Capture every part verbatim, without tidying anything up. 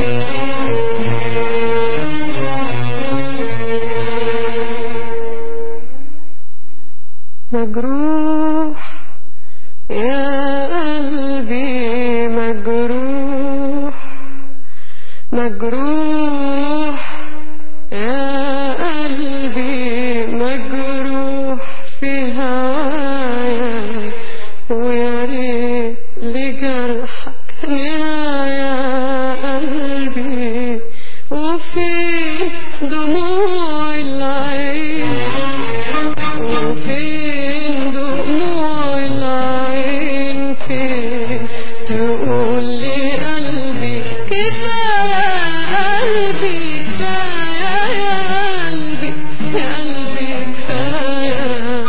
مجروح يا قلبي مجروح مجروح يا قلبي مجروح في هوايا ويا ريت لجرحك نهاية قلبي وفي دموع العين وفين دموع العين فين تقول لي قلبي كفاية قلبي كفاية يا قلبي يا قلبي كفاية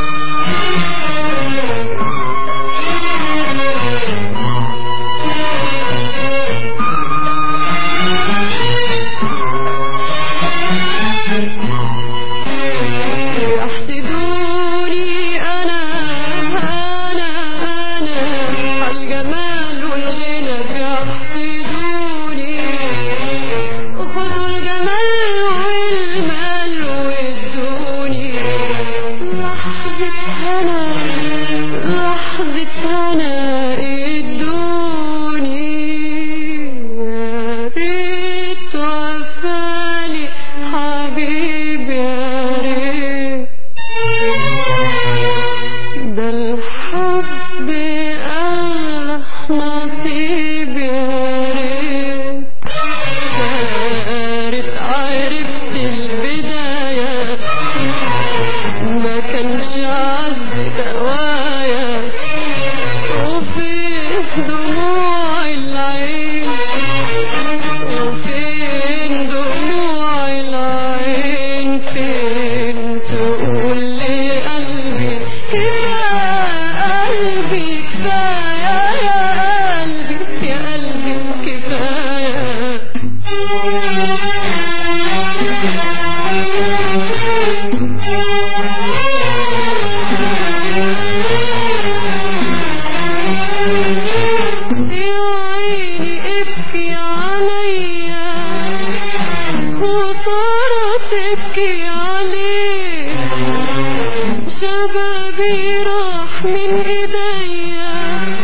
يحسدوني أنا أنا أنا عالجمال والغنى بيحسدوني خدوا الجمال والمال وادوني لحظة هنا لحظة هنا ادوني يا ريت وفالي حبيبي يا ريت ده الحب أغلى نصيب يا ريت يا ريت عرفت البداية ما كانش عز دوايا وفين دموع العين وفين دموع العين فين تقول لي قلبي كفاية قلبي كفاية يا قلبي يا قلبي كفاية يا عيني ابكي عليا وترى تبكي عليك شبابي راح من ايديا